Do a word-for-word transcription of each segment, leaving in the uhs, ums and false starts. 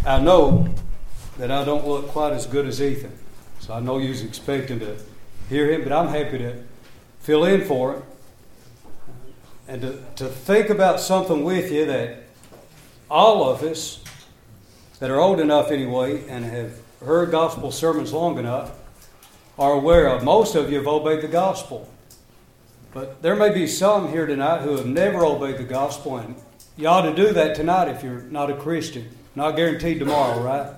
I know that I don't look quite as good as Ethan. So I know you was expecting to hear him, but I'm happy to fill in for him. And to, to think about something with you that all of us that are old enough anyway and have heard gospel sermons long enough are aware of. Most of you have obeyed the gospel. But there may be some here tonight who have never obeyed the gospel, and you ought to do that tonight if you're not a Christian. Not guaranteed tomorrow, right?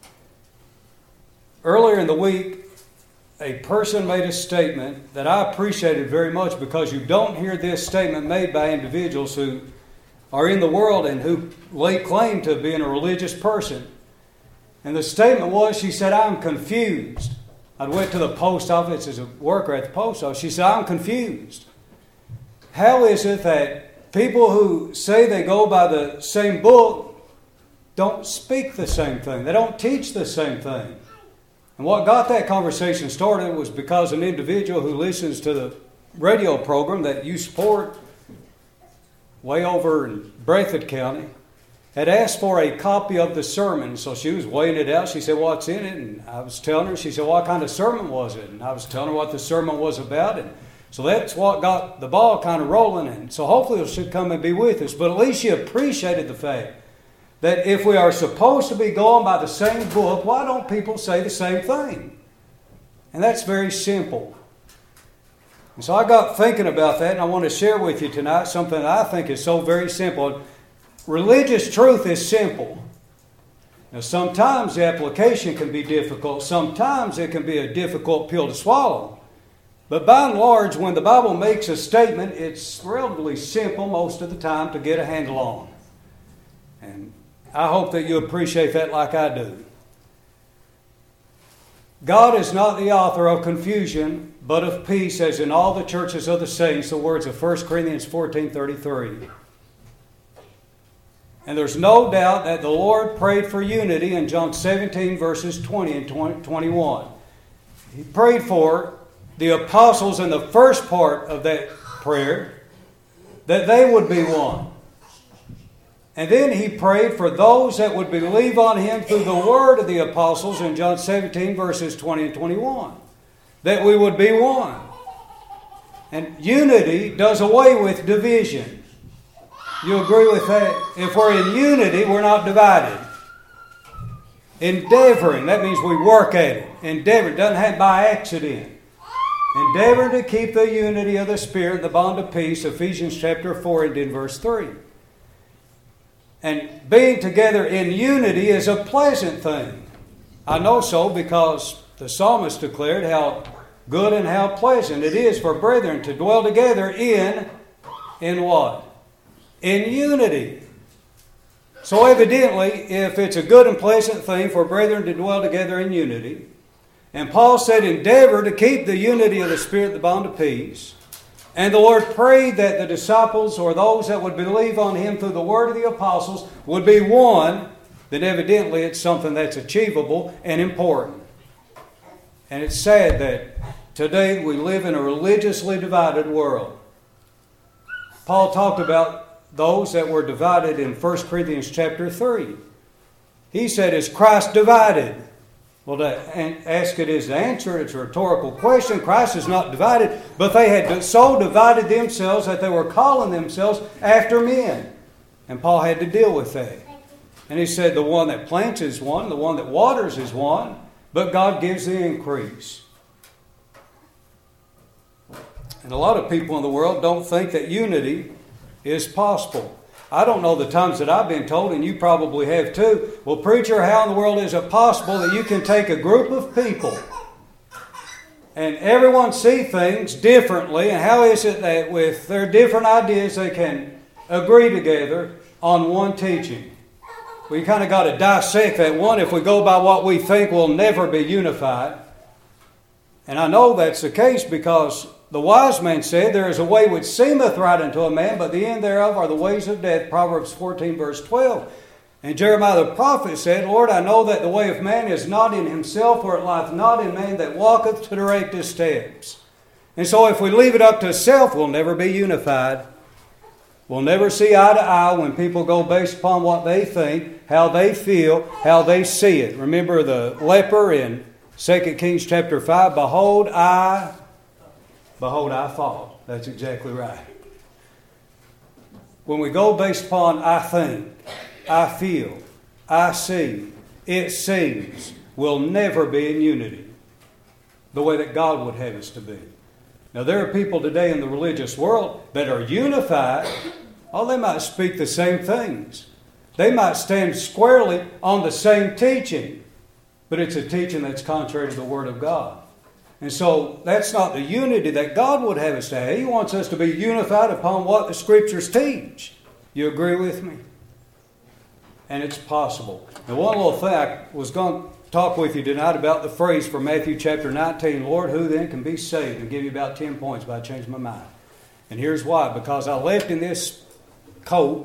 Earlier in the week, a person made a statement that I appreciated very much, because you don't hear this statement made by individuals who are in the world and who lay claim to being a religious person. And the statement was, she said, "I'm confused." I went to the post office as a worker at the post office. She said, "I'm confused. How is it that people who say they go by the same book don't speak the same thing? They don't teach the same thing?" And what got that conversation started was because an individual who listens to the radio program that you support way over in Breathitt County had asked for a copy of the sermon. So she was weighing it out. She said, "What's in it?" And I was telling her. She said, "What kind of sermon was it?" And I was telling her what the sermon was about. And so that's what got the ball kind of rolling. And so hopefully she'll come and be with us. But at least she appreciated the fact that if we are supposed to be going by the same book, why don't people say the same thing? And that's very simple. And so I got thinking about that, and I want to share with you tonight something that I think is so very simple. Religious truth is simple. Now, sometimes the application can be difficult. Sometimes it can be a difficult pill to swallow. But by and large, when the Bible makes a statement, it's relatively simple most of the time to get a handle on. And I hope that you appreciate that like I do. God is not the author of confusion, but of peace, as in all the churches of the saints, the words of First Corinthians fourteen thirty-three. And there's no doubt that the Lord prayed for unity in John seventeen, verses twenty and twenty-one. He prayed for the apostles in the first part of that prayer, that they would be one. And then he prayed for those that would believe on him through the word of the apostles in John seventeen, verses twenty and twenty-one. That we would be one. And unity does away with division. You agree with that? If we're in unity, we're not divided. Endeavoring, that means we work at it. Endeavor doesn't happen by accident. Endeavor to keep the unity of the Spirit, the bond of peace, Ephesians chapter four and in verse three. And being together in unity is a pleasant thing. I know so because the psalmist declared how good and how pleasant it is for brethren to dwell together in, in what? In unity. So evidently, if it's a good and pleasant thing for brethren to dwell together in unity, and Paul said, endeavor to keep the unity of the Spirit, the bond of peace, and the Lord prayed that the disciples or those that would believe on him through the word of the apostles would be one, then evidently it's something that's achievable and important. And it's sad that today we live in a religiously divided world. Paul talked about those that were divided in First Corinthians chapter three. He said, "Is Christ divided?" Well, to ask it is to answer. It's a rhetorical question. Christ is not divided, but they had so divided themselves that they were calling themselves after men. And Paul had to deal with that. And he said the one that plants is one, the one that waters is one, but God gives the increase. And a lot of people in the world don't think that unity is possible. I don't know the times that I've been told, and you probably have too, "Well, preacher, how in the world is it possible that you can take a group of people and everyone see things differently, and how is it that with their different ideas they can agree together on one teaching?" We kind of got to dissect that one. If we go by what we think, we'll never be unified. And I know that's the case because the wise man said, "There is a way which seemeth right unto a man, but the end thereof are the ways of death." Proverbs fourteen, verse twelve. And Jeremiah the prophet said, "Lord, I know that the way of man is not in himself, for it lieth not in man that walketh to direct his steps." And so if we leave it up to self, we'll never be unified. We'll never see eye to eye when people go based upon what they think, how they feel, how they see it. Remember the leper in Second Kings chapter five? Behold, I, behold, I fall. That's exactly right. When we go based upon I think, I feel, I see, it seems, we'll never be in unity the way that God would have us to be. Now, there are people today in the religious world that are unified. Oh, they might speak the same things. They might stand squarely on the same teaching, but it's a teaching that's contrary to the Word of God. And so that's not the unity that God would have us to have. He wants us to be unified upon what the Scriptures teach. You agree with me? And it's possible. Now, one little thing I was going to talk with you tonight about the phrase from Matthew chapter nineteen, Lord, who then can be saved? And give you about ten points, but I changed my mind. And here's why. Because I left in this coat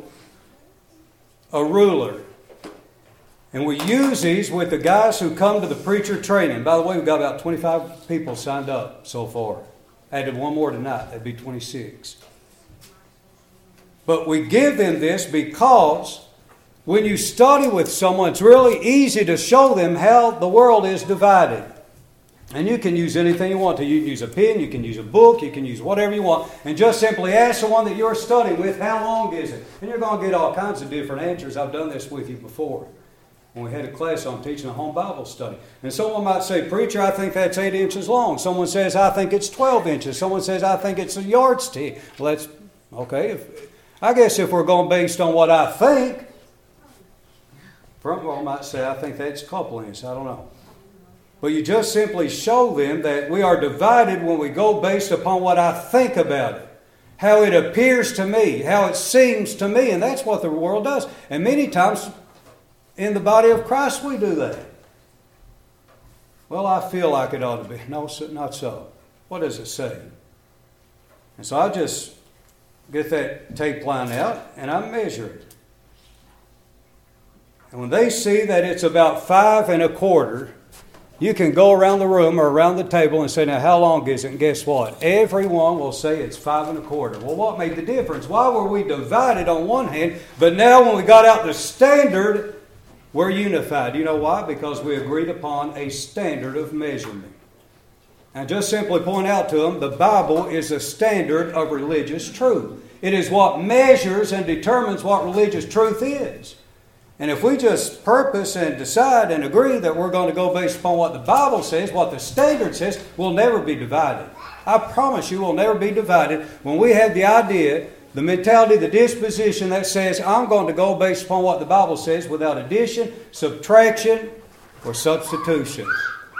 a ruler. And we use these with the guys who come to the preacher training. By the way, we've got about twenty-five people signed up so far. Added one more tonight. That'd be twenty-six. But we give them this because when you study with someone, it's really easy to show them how the world is divided. And you can use anything you want to. You can use a pen, you can use a book, you can use whatever you want. And just simply ask the one that you're studying with, how long is it? And you're going to get all kinds of different answers. I've done this with you before when we had a class on teaching a home Bible study. And someone might say, preacher, I think that's eight inches long. Someone says, I think it's twelve inches. Someone says, I think it's a yardstick. Well, that's, okay. If, I guess if we're going based on what I think, front row might say, I think that's a couple inches. I don't know. But you just simply show them that we are divided when we go based upon what I think about it. How it appears to me. How it seems to me. And that's what the world does. And many times in the body of Christ we do that. Well, I feel like it ought to be. No, not so. What does it say? And so I just get that tape line out and I measure it. And when they see that it's about five and a quarter, you can go around the room or around the table and say, now how long is it? And guess what? Everyone will say it's five and a quarter. Well, what made the difference? Why were we divided on one hand, but now when we got out the standard, we're unified? You know why? Because we agreed upon a standard of measurement. And just simply point out to them, the Bible is a standard of religious truth. It is what measures and determines what religious truth is. And if we just purpose and decide and agree that we're going to go based upon what the Bible says, what the standard says, we'll never be divided. I promise you we'll never be divided when we have the idea, the mentality, the disposition that says, I'm going to go based upon what the Bible says without addition, subtraction, or substitution.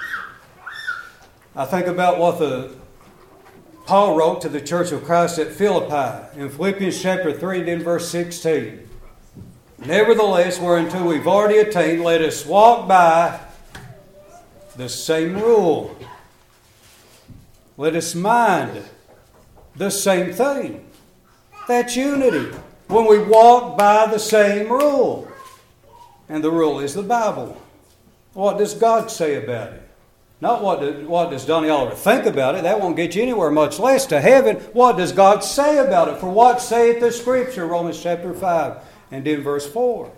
I think about what the Paul wrote to the Church of Christ at Philippi in Philippians chapter three and in verse sixteen. Nevertheless, whereunto we've already attained, let us walk by the same rule. Let us mind the same thing. That's unity. When we walk by the same rule. And the rule is the Bible. What does God say about it? Not what, do, what does Donnie Oliver think about it. That won't get you anywhere, much less to heaven. What does God say about it? For what saith the Scripture? Romans chapter five. And in verse four.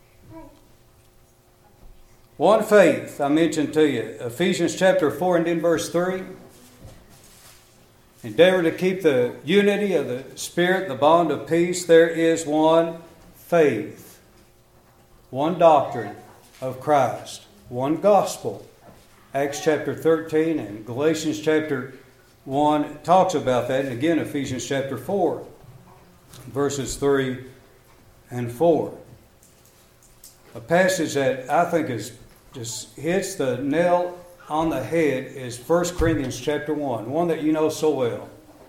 One faith, I mentioned to you. Ephesians chapter four and in verse three. Endeavor to keep the unity of the Spirit, the bond of peace. There is one faith. One doctrine of Christ. One gospel. Acts chapter thirteen and Galatians chapter one talks about that. And again, Ephesians chapter four, verses three and four. A passage that I think is just hits the nail on the head is First Corinthians chapter one, one that you know so well.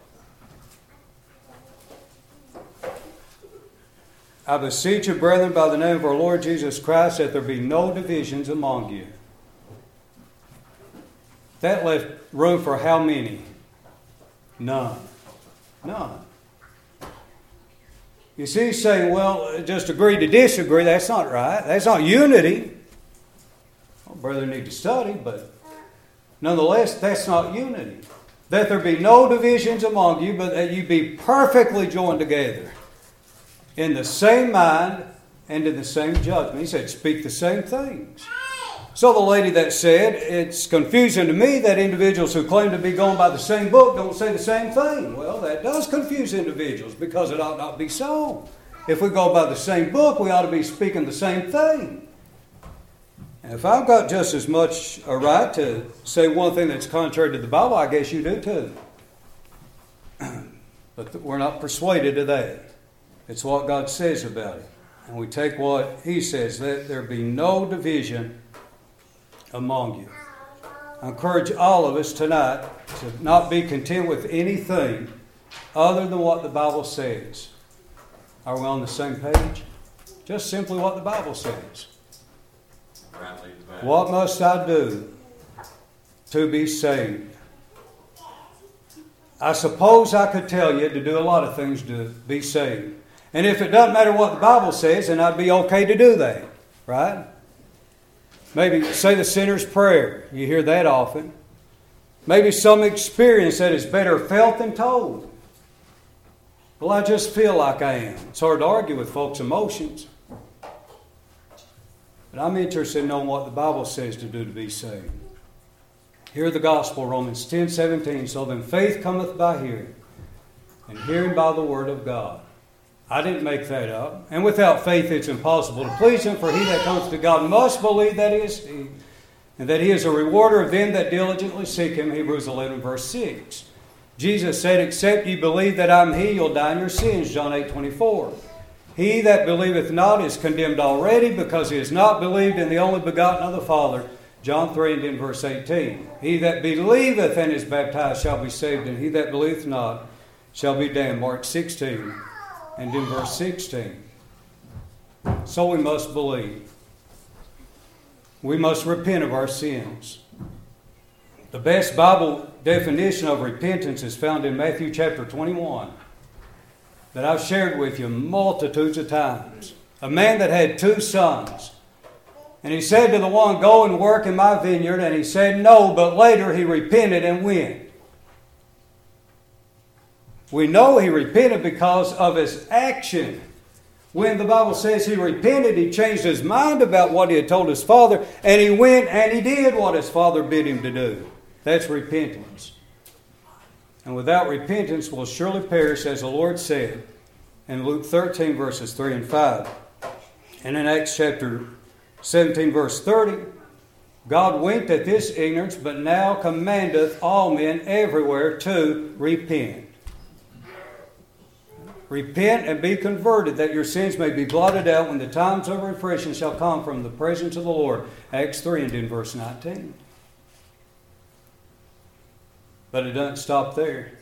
I beseech you, brethren, by the name of our Lord Jesus Christ, that there be no divisions among you. That left room for how many? None. None. You see, he's saying, well, just agree to disagree. That's not right. That's not unity. Well, brother, need to study, but nonetheless, that's not unity. That there be no divisions among you, but that you be perfectly joined together in the same mind and in the same judgment. He said, speak the same things. So the lady that said, it's confusing to me that individuals who claim to be going by the same book don't say the same thing. Well, that does confuse individuals because it ought not be so. If we go by the same book, we ought to be speaking the same thing. And if I've got just as much a right to say one thing that's contrary to the Bible, I guess you do too. But we're not persuaded of that. It's what God says about it. And we take what He says, let there be no division among you. I encourage all of us tonight to not be content with anything other than what the Bible says. Are we on the same page? Just simply what the Bible says. What must I do to be saved? I suppose I could tell you to do a lot of things to be saved. And if it doesn't matter what the Bible says, then I'd be okay to do that. Right? Maybe say the sinner's prayer. You hear that often. Maybe some experience that is better felt than told. Well, I just feel like I am. It's hard to argue with folks' emotions. But I'm interested in knowing what the Bible says to do to be saved. Hear the gospel, Romans ten seventeen. So then faith cometh by hearing, and hearing by the word of God. I didn't make that up. And without faith it's impossible to please Him, for he that comes to God must believe that He is He, and that He is a rewarder of them that diligently seek Him. Hebrews eleven verse six. Jesus said, except ye believe that I'm He, you'll die in your sins. John eight twenty-four. He that believeth not is condemned already, because he has not believed in the only begotten of the Father. John three and in verse eighteen. He that believeth and is baptized shall be saved, and he that believeth not shall be damned. Mark sixteen and in verse sixteen. So we must believe. We must repent of our sins. The best Bible definition of repentance is found in Matthew chapter twenty-one, that I've shared with you multitudes of times. A man that had two sons. And he said to the one, go and work in my vineyard. And he said no, but later he repented and went. We know he repented because of his action. When the Bible says he repented, he changed his mind about what he had told his father. And he went and he did what his father bid him to do. That's repentance. And without repentance will surely perish, as the Lord said in Luke thirteen, verses three and five. And in Acts chapter seventeen, verse thirty, God winked at this ignorance, but now commandeth all men everywhere to repent. Repent and be converted, that your sins may be blotted out when the times of refreshing shall come from the presence of the Lord. Acts three and in verse nineteen. But it doesn't stop there.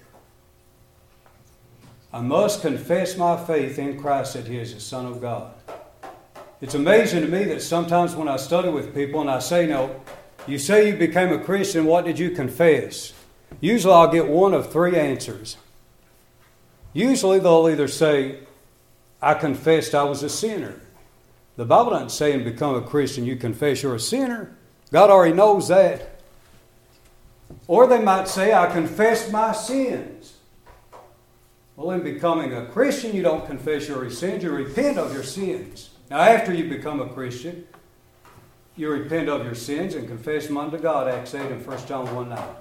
I must confess my faith in Christ that He is the Son of God. It's amazing to me that sometimes when I study with people and I say, no, you say you became a Christian, what did you confess? Usually I'll get one of three answers. Usually they'll either say, I confessed I was a sinner. The Bible doesn't say in become a Christian you confess you're a sinner. God already knows that. Or they might say, I confessed my sins. Well, in becoming a Christian, you don't confess your sins, you repent of your sins. Now, after you become a Christian, you repent of your sins and confess them unto God, Acts eight and First John one nine.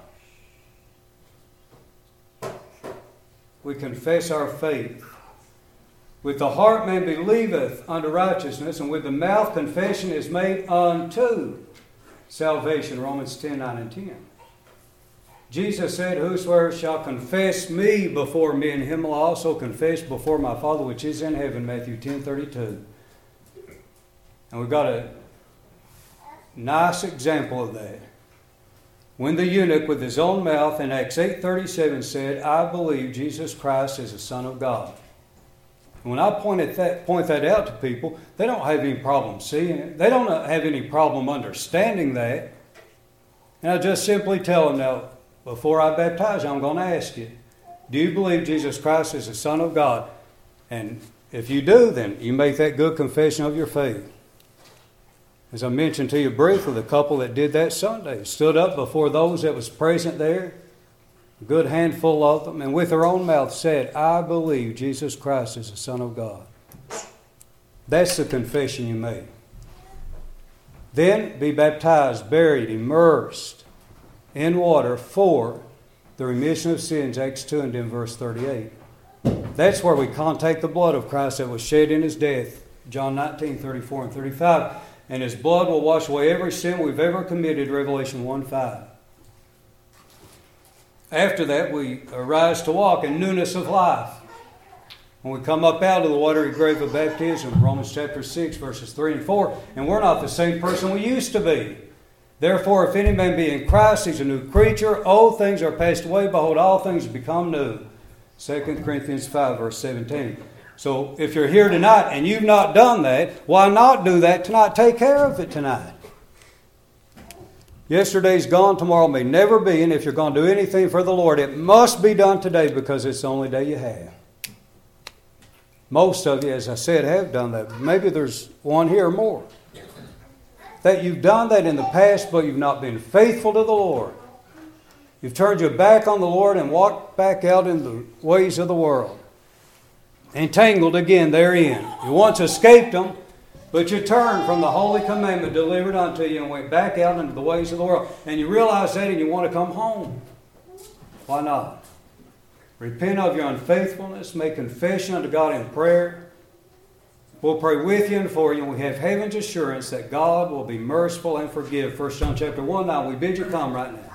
We confess our faith. With the heart man believeth unto righteousness, and with the mouth confession is made unto salvation, Romans ten nine and ten. Jesus said, whosoever shall confess me before men, him will also confess before my Father which is in heaven, Matthew ten thirty-two. And we've got a nice example of that. When the eunuch with his own mouth in Acts eight thirty-seven said, I believe Jesus Christ is the Son of God. And when I point, that, point that out to people, they don't have any problem seeing it. They don't have any problem understanding that. And I just simply tell them, now, before I baptize you, I'm going to ask you, do you believe Jesus Christ is the Son of God? And if you do, then you make that good confession of your faith. As I mentioned to you briefly, the couple that did that Sunday stood up before those that was present there, a good handful of them, and with their own mouth said, I believe Jesus Christ is the Son of God. That's the confession you make. Then be baptized, buried, immersed in water for the remission of sins, Acts two and then verse thirty-eight. That's where we contact the blood of Christ that was shed in His death, John nineteen, thirty-four and thirty-five. And His blood will wash away every sin we've ever committed, Revelation one five. After that, we arise to walk in newness of life. When we come up out of the watery grave of baptism, Romans chapter six, verses three and four, and we're not the same person we used to be. Therefore, if any man be in Christ, he's a new creature. Old things are passed away. Behold, all things become new. Second Corinthians five, verse seventeen. So if you're here tonight and you've not done that, why not do that tonight? Take care of it tonight. Yesterday's gone, tomorrow may never be, and if you're going to do anything for the Lord, it must be done today because it's the only day you have. Most of you, as I said, have done that. Maybe there's one here or more. That you've done that in the past, but you've not been faithful to the Lord. You've turned your back on the Lord and walked back out in the ways of the world. Entangled again therein. You once escaped them, but you turned from the holy commandment delivered unto you and went back out into the ways of the world. And you realize that and you want to come home. Why not? Repent of your unfaithfulness. Make confession unto God in prayer. We'll pray with you and for you. And we have heaven's assurance that God will be merciful and forgive. First John chapter one. Now we bid you come right now.